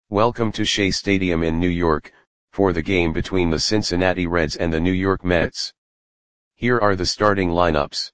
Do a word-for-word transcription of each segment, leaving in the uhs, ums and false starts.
Welcome to Shea Stadium in New York, for the game between the Cincinnati Reds and the New York Mets. Here are the starting lineups.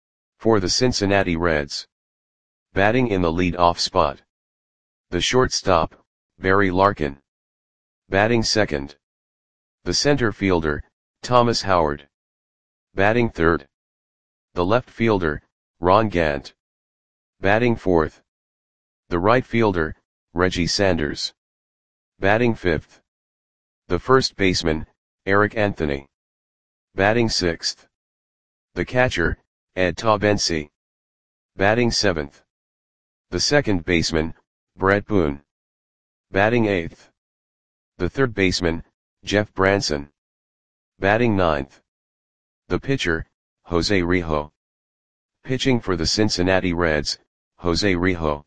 For the Cincinnati Reds. Batting in the lead-off spot. The shortstop, Barry Larkin. Batting second. The center fielder, Thomas Howard. Batting third. The left fielder, Ron Gant. Batting fourth. The right fielder, Reggie Sanders. Batting fifth. The first baseman, Eric Anthony. Batting sixth. The catcher, Ed Taubensee. Batting seventh. The second baseman, Bret Boone. Batting eighth. The third baseman, Jeff Branson. Batting ninth. The pitcher, Jose Rijo. Pitching for the Cincinnati Reds, Jose Rijo.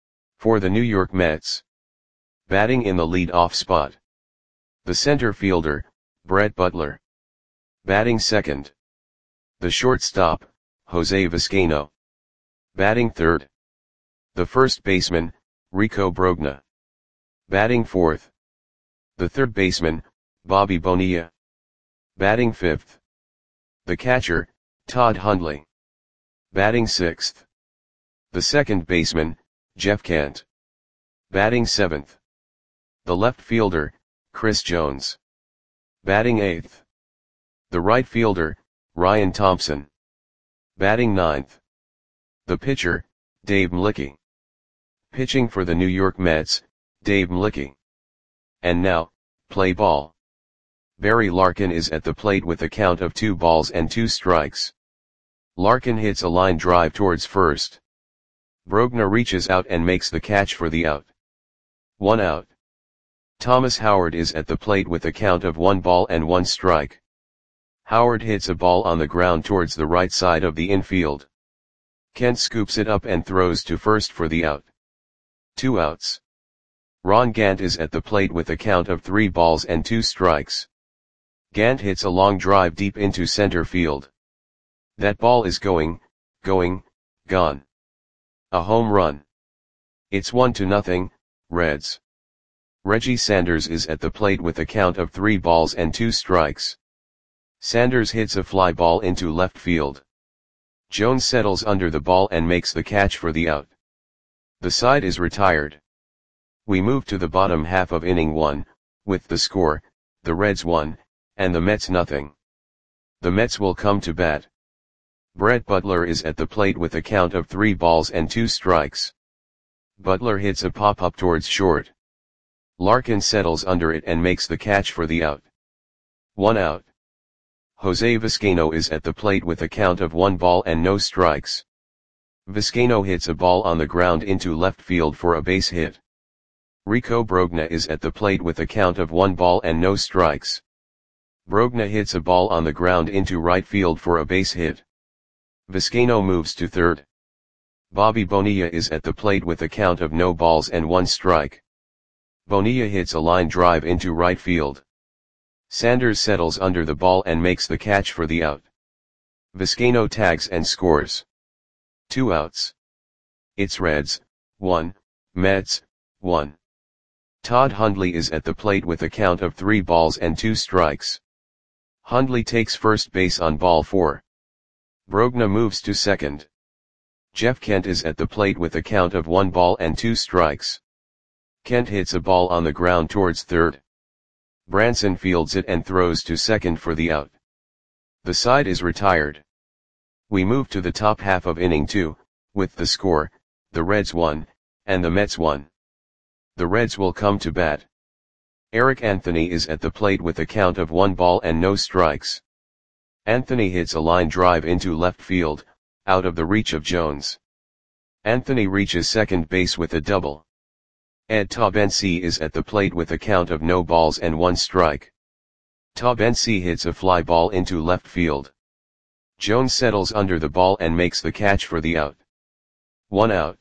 For the New York Mets. Batting in the lead-off spot. The center fielder, Brett Butler. Batting second. The shortstop, Jose Vizcaino. Batting third. The first baseman, Rico Brogna. Batting fourth. The third baseman, Bobby Bonilla. Batting fifth. The catcher, Todd Hundley. Batting sixth. The second baseman, Jeff Kent. Batting seventh. The left fielder, Chris Jones. Batting eighth. The right fielder, Ryan Thompson. Batting ninth. The pitcher, Dave Mlicki. Pitching for the New York Mets, Dave Mlicki. And now, play ball. Barry Larkin is at the plate with a count of two balls and two strikes. Larkin hits a line drive towards first. Brogna reaches out and makes the catch for the out. One out. Thomas Howard is at the plate with a count of one ball and one strike. Howard hits a ball on the ground towards the right side of the infield. Kent scoops it up and throws to first for the out. Two outs. Ron Gant is at the plate with a count of three balls and two strikes. Gant hits a long drive deep into center field. That ball is going, going, gone. A home run. It's one to nothing, Reds. Reggie Sanders is at the plate with a count of three balls and two strikes. Sanders hits a fly ball into left field. Jones settles under the ball and makes the catch for the out. The side is retired. We move to the bottom half of inning one, with the score, the Reds one, and the Mets nothing. The Mets will come to bat. Brett Butler is at the plate with a count of three balls and two strikes. Butler hits a pop-up towards short. Larkin settles under it and makes the catch for the out. One out. Jose Vizcaino is at the plate with a count of one ball and no strikes. Vizcaino hits a ball on the ground into left field for a base hit. Rico Brogna is at the plate with a count of one ball and no strikes. Brogna hits a ball on the ground into right field for a base hit. Vizcaino moves to third. Bobby Bonilla is at the plate with a count of no balls and one strike. Bonilla hits a line drive into right field. Sanders settles under the ball and makes the catch for the out. Vizcaino tags and scores. Two outs. It's Reds, one, Mets, one. Todd Hundley is at the plate with a count of three balls and two strikes. Hundley takes first base on ball four. Brogna moves to second. Jeff Kent is at the plate with a count of one ball and two strikes. Kent hits a ball on the ground towards third. Branson fields it and throws to second for the out. The side is retired. We move to the top half of inning two, with the score, the Reds one, and the Mets one. The Reds will come to bat. Eric Anthony is at the plate with a count of one ball and no strikes. Anthony hits a line drive into left field, out of the reach of Jones. Anthony reaches second base with a double. Ed Taubensee is at the plate with a count of no balls and one strike. Taubensee hits a fly ball into left field. Jones settles under the ball and makes the catch for the out. One out.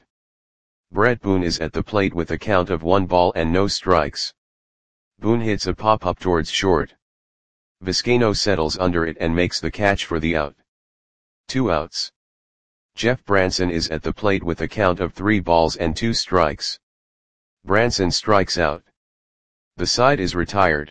Bret Boone is at the plate with a count of one ball and no strikes. Boone hits a pop-up towards short. Vizcaino settles under it and makes the catch for the out. Two outs. Jeff Branson is at the plate with a count of three balls and two strikes. Branson strikes out. The side is retired.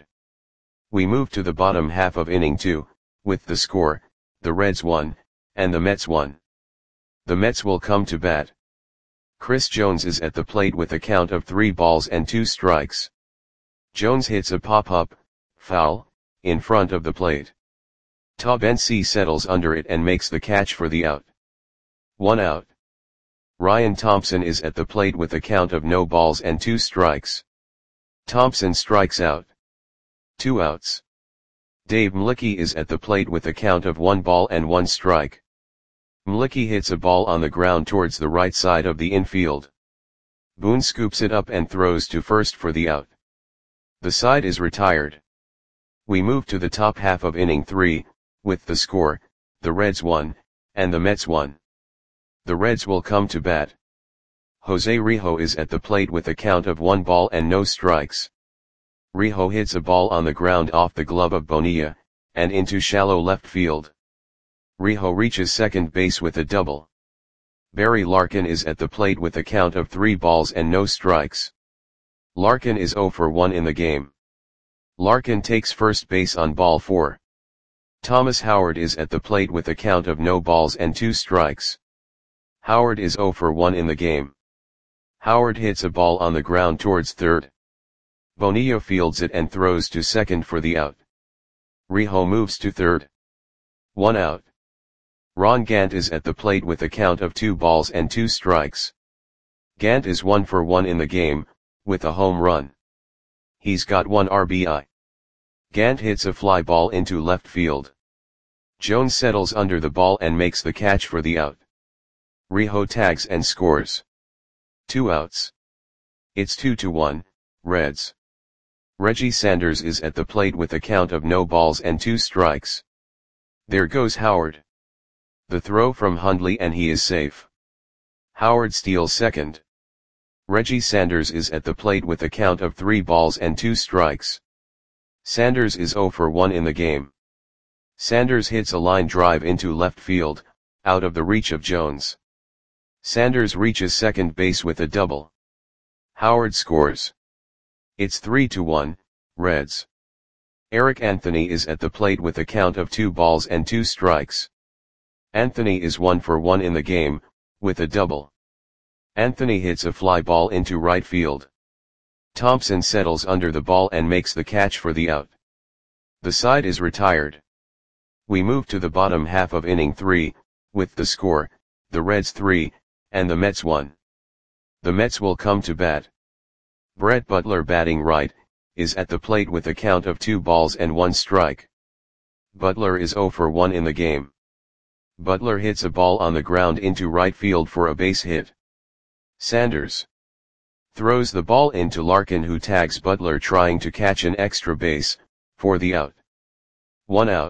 We move to the bottom half of inning two, with the score, the Reds one, and the Mets one. The Mets will come to bat. Chris Jones is at the plate with a count of three balls and two strikes. Jones hits a pop-up, foul, in front of the plate. Taubensee settles under it and makes the catch for the out. One out. Ryan Thompson is at the plate with a count of no balls and two strikes. Thompson strikes out. Two outs. Dave Mlicki is at the plate with a count of one ball and one strike. Mlicki hits a ball on the ground towards the right side of the infield. Boone scoops it up and throws to first for the out. The side is retired. We move to the top half of inning three, with the score, the Reds one, and the Mets one. The Reds will come to bat. Jose Rijo is at the plate with a count of one ball and no strikes. Rijo hits a ball on the ground off the glove of Bonilla, and into shallow left field. Rijo reaches second base with a double. Barry Larkin is at the plate with a count of three balls and no strikes. Larkin is zero for one in the game. Larkin takes first base on ball four. Thomas Howard is at the plate with a count of no balls and two strikes. Howard is zero for one in the game. Howard hits a ball on the ground towards third. Bonilla fields it and throws to second for the out. Rijo moves to third. One out. Ron Gant is at the plate with a count of two balls and two strikes. Gant is one for one in the game, with a home run. He's got one R B I. Gant hits a fly ball into left field. Jones settles under the ball and makes the catch for the out. Rijo tags and scores. Two outs. It's two to one, Reds. Reggie Sanders is at the plate with a count of no balls and two strikes. There goes Howard. The throw from Hundley and he is safe. Howard steals second. Reggie Sanders is at the plate with a count of three balls and two strikes. Sanders is zero for one in the game. Sanders hits a line drive into left field, out of the reach of Jones. Sanders reaches second base with a double. Howard scores. It's three to one, Reds. Eric Anthony is at the plate with a count of two balls and two strikes. Anthony is one for one in the game, with a double. Anthony hits a fly ball into right field. Thompson settles under the ball and makes the catch for the out. The side is retired. We move to the bottom half of inning three, with the score, the Reds three, and the Mets one. The Mets will come to bat. Brett Butler, batting right, is at the plate with a count of two balls and one strike. Butler is zero for one in the game. Butler hits a ball on the ground into right field for a base hit. Sanders throws the ball into Larkin, who tags Butler trying to catch an extra base, for the out. One out.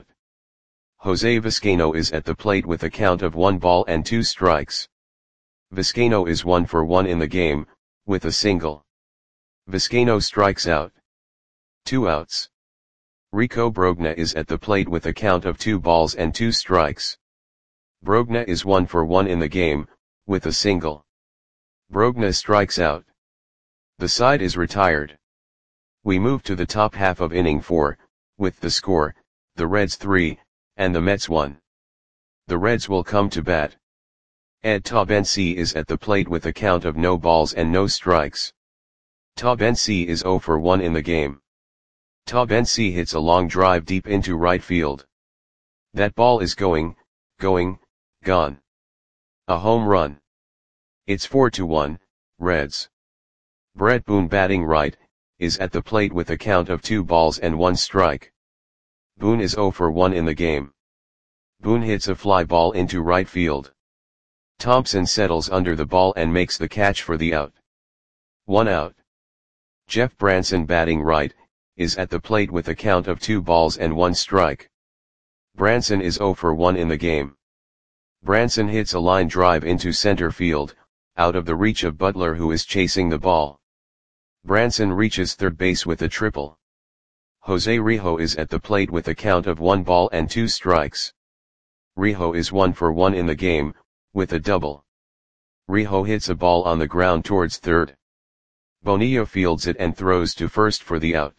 Jose Vizcaino is at the plate with a count of one ball and two strikes. Vizcaino is one for one in the game, with a single. Vizcaino strikes out. Two outs. Rico Brogna is at the plate with a count of two balls and two strikes. Brogna is one for one in the game, with a single. Brogna strikes out. The side is retired. We move to the top half of inning four, with the score, the Reds three, and the Mets one. The Reds will come to bat. Ed Taubensee is at the plate with a count of no balls and no strikes. Taubensee is zero for one in the game. Taubensee hits a long drive deep into right field. That ball is going, going, gone. A home run. It's four to one, Reds. Brett Boone, batting right, is at the plate with a count of two balls and one strike. Boone is zero for one in the game. Boone hits a fly ball into right field. Thompson settles under the ball and makes the catch for the out. One out. Jeff Branson, batting right, is at the plate with a count of two balls and one strike. Branson is zero for one in the game. Branson hits a line drive into center field, out of the reach of Butler, who is chasing the ball. Branson reaches third base with a triple. Jose Rijo is at the plate with a count of one ball and two strikes. Rijo is one for one in the game, with a double. Rijo hits a ball on the ground towards third. Bonilla fields it and throws to first for the out.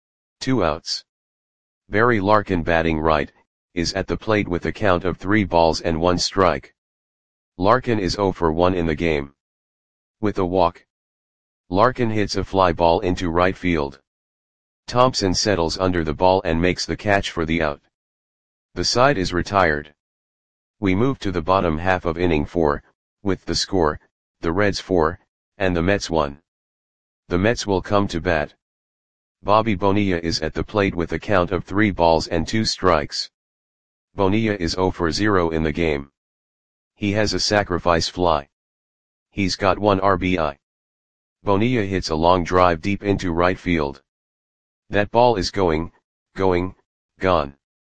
Two outs. Barry Larkin, batting right, is at the plate with a count of three balls and one strike. Larkin is oh for one in the game. With a walk, Larkin hits a fly ball into right field. Thompson settles under the ball and makes the catch for the out. The side is retired. We move to the bottom half of inning four, with the score, the Reds four, and the Mets one. The Mets will come to bat. Bobby Bonilla is at the plate with a count of three balls and two strikes. Bonilla is oh for zero in the game. He has a sacrifice fly. He's got one R B I. Bonilla hits a long drive deep into right field. That ball is going, going, gone.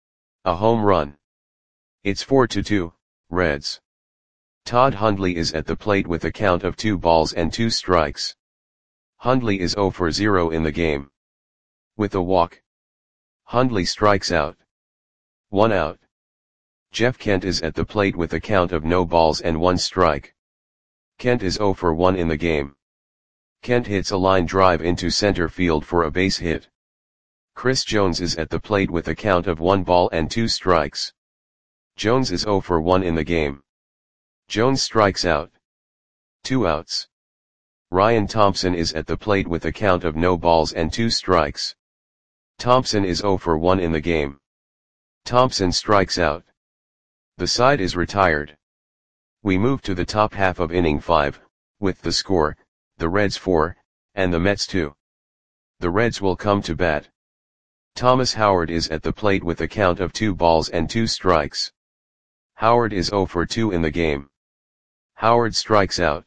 A home run. It's four to two, Reds. Todd Hundley is at the plate with a count of two balls and two strikes. Hundley is oh for zero in the game. With a walk, Hundley strikes out. One out. Jeff Kent is at the plate with a count of no balls and one strike. Kent is oh for one in the game. Kent hits a line drive into center field for a base hit. Chris Jones is at the plate with a count of one ball and two strikes. Jones is oh for one in the game. Jones strikes out. Two outs. Ryan Thompson is at the plate with a count of no balls and two strikes. Thompson is oh for one in the game. Thompson strikes out. The side is retired. We move to the top half of inning five, with the score, the Reds four, and the Mets two. The Reds will come to bat. Thomas Howard is at the plate with a count of two balls and two strikes. Howard is oh for two in the game. Howard strikes out.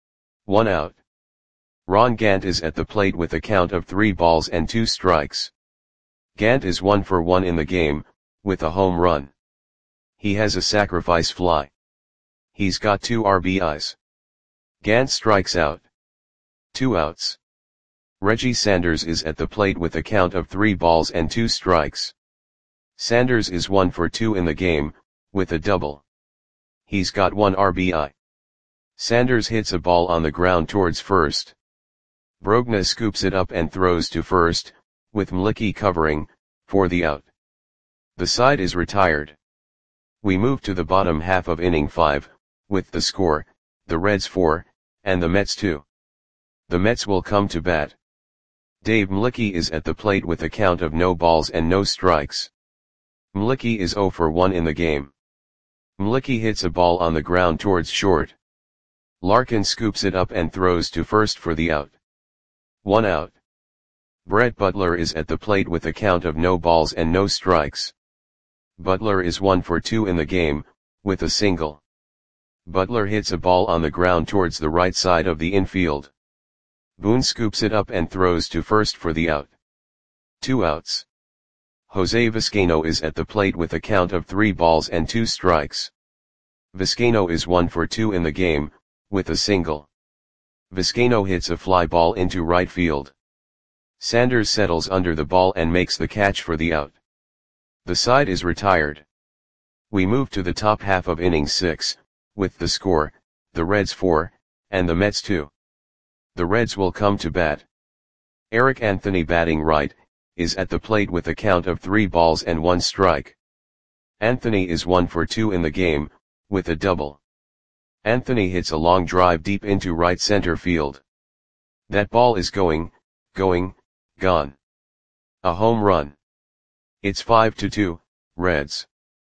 One out. Ron Gant is at the plate with a count of three balls and two strikes. Gant is one for one in the game, with a home run. He has a sacrifice fly. He's got two R B Is. Gant strikes out. Two outs. Reggie Sanders is at the plate with a count of three balls and two strikes. Sanders is one for two in the game, with a double. He's got one R B I. Sanders hits a ball on the ground towards first. Brogna scoops it up and throws to first, with Mlicki covering, for the out. The side is retired. We move to the bottom half of inning five, with the score, the Reds four, and the Mets two. The Mets will come to bat. Dave Mlicki is at the plate with a count of no balls and no strikes. Mlicki is oh for one in the game. Mlicki hits a ball on the ground towards short. Larkin scoops it up and throws to first for the out. One out. Brett Butler is at the plate with a count of no balls and no strikes. Butler is one for two in the game, with a single. Butler hits a ball on the ground towards the right side of the infield. Boone scoops it up and throws to first for the out. Two outs. Jose Vizcaino is at the plate with a count of three balls and two strikes. Vizcaino is one for two in the game, with a single. Vizcaino hits a fly ball into right field. Sanders settles under the ball and makes the catch for the out. The side is retired. We move to the top half of inning six, with the score, the Reds four, and the Mets two. The Reds will come to bat. Eric Anthony, batting right, is at the plate with a count of three balls and one strike. Anthony is one for two in the game, with a double. Anthony hits a long drive deep into right center field. That ball is going, going, gone. A home run. It's five to two, Reds.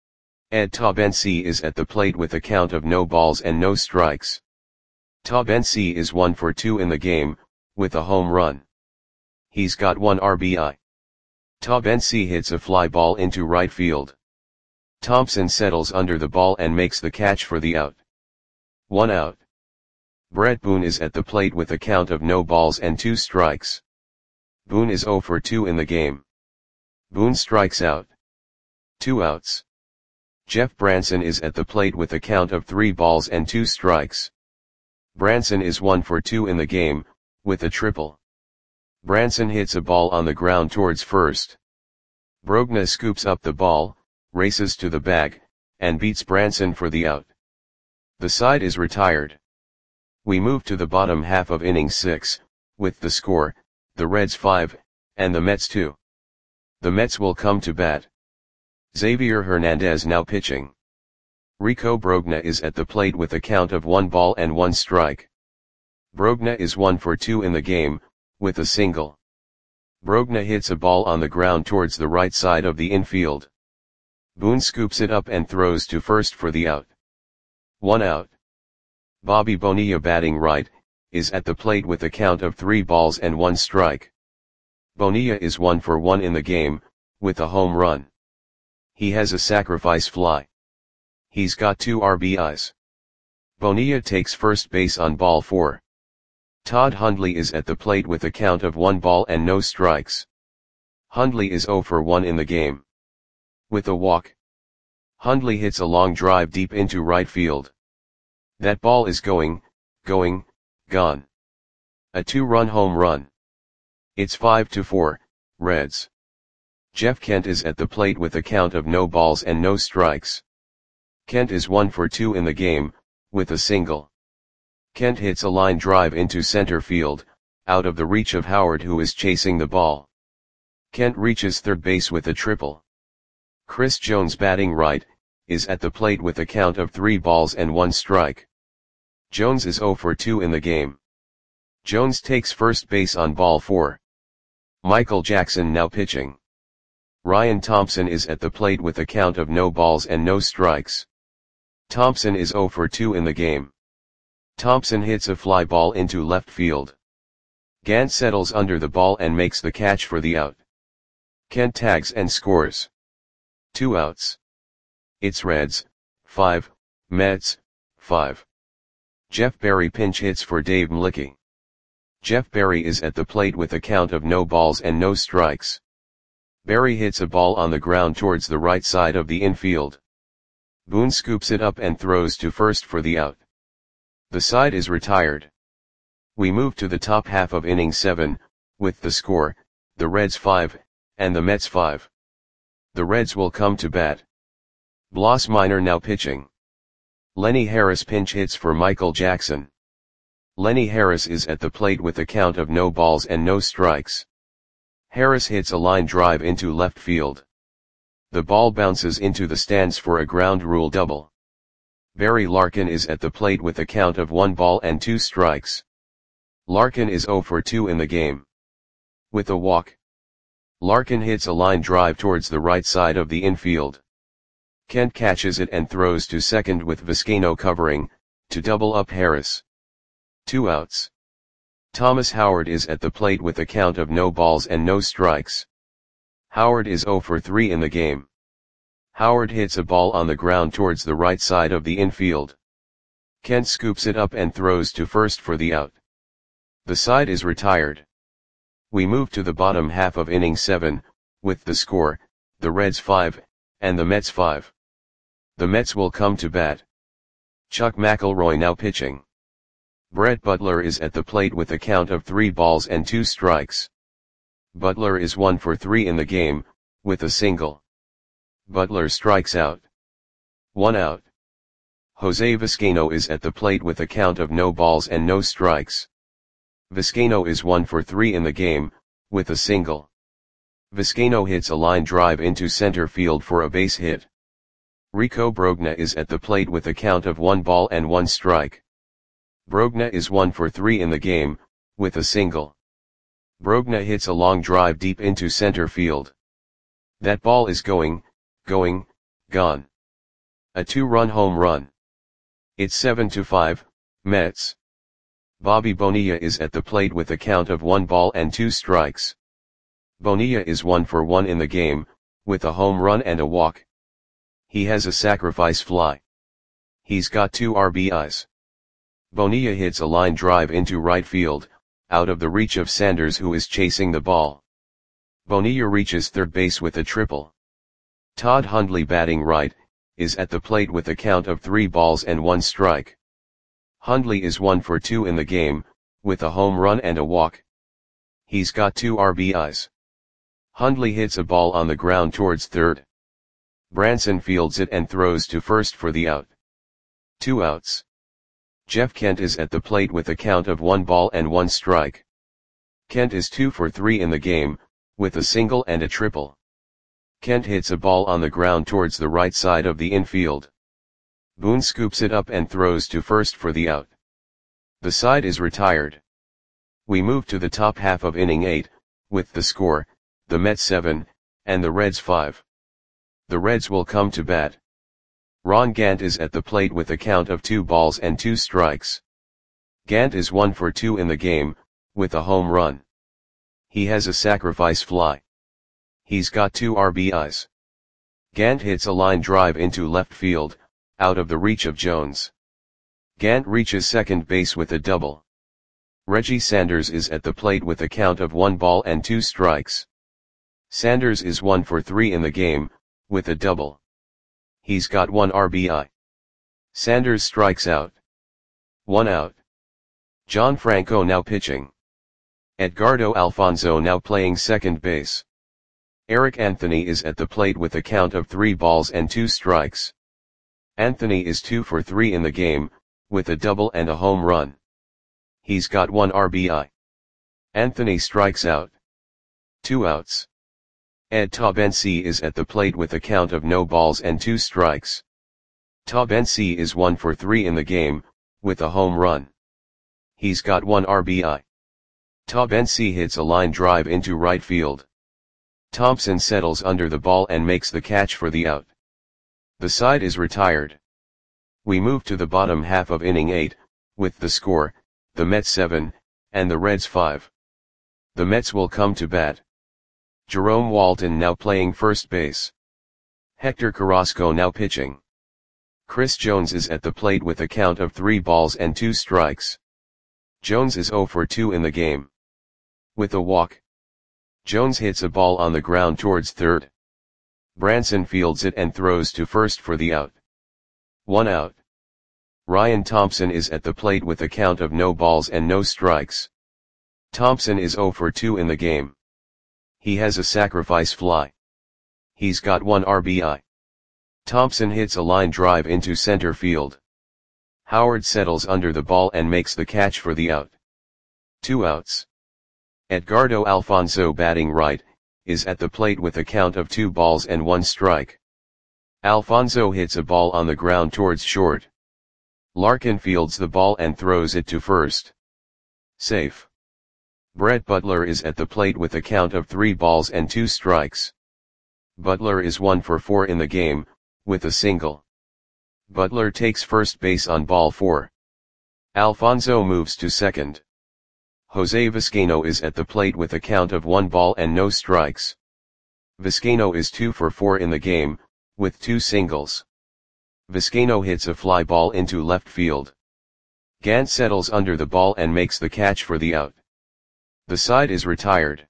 Ed Taubensee is at the plate with a count of no balls and no strikes. Taubensee is one for two in the game, with a home run. He's got one R B I. Taubensee hits a fly ball into right field. Thompson settles under the ball and makes the catch for the out. One out. Brett Boone is at the plate with a count of no balls and two strikes. Boone is oh for two in the game. Boone strikes out. Two outs. Jeff Branson is at the plate with a count of three balls and two strikes. Branson is one for two in the game, with a triple. Branson hits a ball on the ground towards first. Brogna scoops up the ball, races to the bag, and beats Branson for the out. The side is retired. We move to the bottom half of inning six, with the score, the Reds five, and the Mets two. The Mets will come to bat. Xavier Hernandez now pitching. Rico Brogna is at the plate with a count of one ball and one strike. Brogna is one for two in the game, with a single. Brogna hits a ball on the ground towards the right side of the infield. Boone scoops it up and throws to first for the out. One out. Bobby Bonilla, batting right, is at the plate with a count of three balls and one strike. Bonilla is one for one in the game, with a home run. He has a sacrifice fly. He's got two R B Is. Bonilla takes first base on ball four. Todd Hundley is at the plate with a count of one ball and no strikes. Hundley is zero for one in the game. With a walk, Hundley hits a long drive deep into right field. That ball is going, going, gone. A two-run home run. It's five to four, Reds. Jeff Kent is at the plate with a count of no balls and no strikes. Kent is one for two in the game, with a single. Kent hits a line drive into center field, out of the reach of Howard, who is chasing the ball. Kent reaches third base with a triple. Chris Jones, batting right, is at the plate with a count of three balls and one strike. Jones is zero for two in the game. Jones takes first base on ball four. Michael Jackson now pitching. Ryan Thompson is at the plate with a count of no balls and no strikes. Thompson is zero for two in the game. Thompson hits a fly ball into left field. Gant settles under the ball and makes the catch for the out. Kent tags and scores. Two outs. It's Reds, five, Mets, five. Jeff Berry pinch hits for Dave Mlicki. Jeff Berry is at the plate with a count of no balls and no strikes. Berry hits a ball on the ground towards the right side of the infield. Boone scoops it up and throws to first for the out. The side is retired. We move to the top half of inning seven, with the score, the Reds five, and the Mets five. The Reds will come to bat. Bloss Minor now pitching. Lenny Harris pinch hits for Michael Jackson. Lenny Harris is at the plate with a count of no balls and no strikes. Harris hits a line drive into left field. The ball bounces into the stands for a ground rule double. Barry Larkin is at the plate with a count of one ball and two strikes. Larkin is zero for two in the game. With a walk, Larkin hits a line drive towards the right side of the infield. Kent catches it and throws to second with Vizcaino covering, to double up Harris. Two outs. Thomas Howard is at the plate with a count of no balls and no strikes. Howard is zero for three in the game. Howard hits a ball on the ground towards the right side of the infield. Kent scoops it up and throws to first for the out. The side is retired. We move to the bottom half of inning seven, with the score, the Reds five, and the Mets five. The Mets will come to bat. Chuck McElroy now pitching. Brett Butler is at the plate with a count of three balls and two strikes. Butler is one for three in the game, with a single. Butler strikes out. One out. Jose Vizcaino is at the plate with a count of no balls and no strikes. Vizcaino is one for three in the game, with a single. Vizcaino hits a line drive into center field for a base hit. Rico Brogna is at the plate with a count of one ball and one strike. Brogna is one for three in the game, with a single. Brogna hits a long drive deep into center field. That ball is going, going, gone. A two-run home run. It's seven to five, Mets. Bobby Bonilla is at the plate with a count of one ball and two strikes. Bonilla is one for one in the game, with a home run and a walk. He has a sacrifice fly. He's got two R B Is. Bonilla hits a line drive into right field, out of the reach of Sanders, who is chasing the ball. Bonilla reaches third base with a triple. Todd Hundley, batting right, is at the plate with a count of three balls and one strike. Hundley is one for two in the game, with a home run and a walk. He's got two R B Is. Hundley hits a ball on the ground towards third. Branson fields it and throws to first for the out. Two outs. Jeff Kent is at the plate with a count of one ball and one strike. Kent is two for three in the game, with a single and a triple. Kent hits a ball on the ground towards the right side of the infield. Boone scoops it up and throws to first for the out. The side is retired. We move to the top half of inning eight, with the score, the Mets seven, and the Reds five. The Reds will come to bat. Ron Gant is at the plate with a count of two balls and two strikes. Gant is one for two in the game, with a home run. He has a sacrifice fly. He's got two R B Is. Gant hits a line drive into left field, out of the reach of Jones. Gant reaches second base with a double. Reggie Sanders is at the plate with a count of one ball and two strikes. Sanders is one for three in the game, with a double. He's got one R B I. Sanders strikes out. One out. John Franco now pitching. Edgardo Alfonzo now playing second base. Eric Anthony is at the plate with a count of three balls and two strikes. Anthony is two for three in the game, with a double and a home run. He's got one R B I. Anthony strikes out. Two outs. Ed Taubensee is at the plate with a count of no balls and two strikes. Taubensee is one for three in the game, with a home run. He's got one R B I. Taubensee hits a line drive into right field. Thompson settles under the ball and makes the catch for the out. The side is retired. We move to the bottom half of inning eight, with the score, the Mets seven, and the Reds five. The Mets will come to bat. Jerome Walton now playing first base. Hector Carrasco now pitching. Chris Jones is at the plate with a count of three balls and two strikes. Jones is zero for two in the game. With a walk. Jones hits a ball on the ground towards third. Branson fields it and throws to first for the out. One out. Ryan Thompson is at the plate with a count of no balls and no strikes. Thompson is zero for two in the game. He has a sacrifice fly. He's got one R B I. Thompson hits a line drive into center field. Howard settles under the ball and makes the catch for the out. Two outs. Edgardo Alfonzo batting right, is at the plate with a count of two balls and one strike. Alfonzo hits a ball on the ground towards short. Larkin fields the ball and throws it to first. Safe. Brett Butler is at the plate with a count of three balls and two strikes. Butler is one for four in the game, with a single. Butler takes first base on ball four. Alfonzo moves to second. Jose Vizcaino is at the plate with a count of one ball and no strikes. Vizcaino is two for four in the game, with two singles. Vizcaino hits a fly ball into left field. Gant settles under the ball and makes the catch for the out. The side is retired.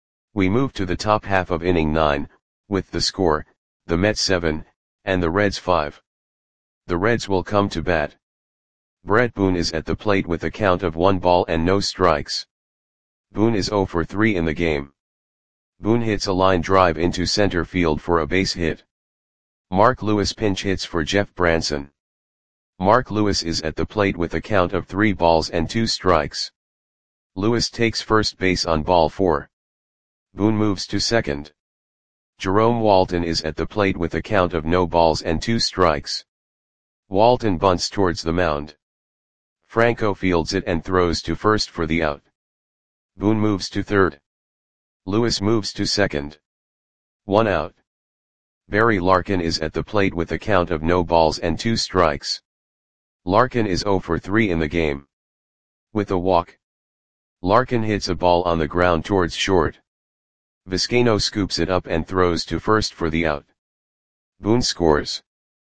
We move to the top half of inning nine, with the score, the Mets seven, and the Reds five. The Reds will come to bat. Brett Boone is at the plate with a count of one ball and no strikes. Boone is zero for three in the game. Boone hits a line drive into center field for a base hit. Mark Lewis pinch hits for Jeff Branson. Mark Lewis is at the plate with a count of three balls and two strikes. Lewis takes first base on ball four. Boone moves to second. Jerome Walton is at the plate with a count of no balls and two strikes. Walton bunts towards the mound. Franco fields it and throws to first for the out. Boone moves to third. Lewis moves to second. One out. Barry Larkin is at the plate with a count of no balls and two strikes. Larkin is zero for three in the game. With a walk. Larkin hits a ball on the ground towards short. Vizcaino scoops it up and throws to first for the out. Boone scores.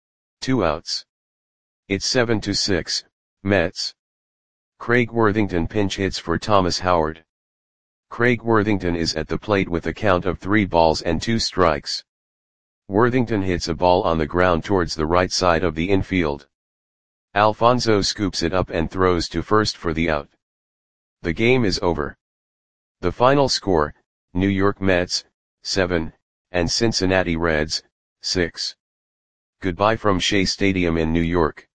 Two outs. It's seven to six, Mets. Craig Worthington pinch hits for Thomas Howard. Craig Worthington is at the plate with a count of three balls and two strikes. Worthington hits a ball on the ground towards the right side of the infield. Alfonzo scoops it up and throws to first for the out. The game is over. The final score, New York Mets, seven, and Cincinnati Reds, six. Goodbye from Shea Stadium in New York.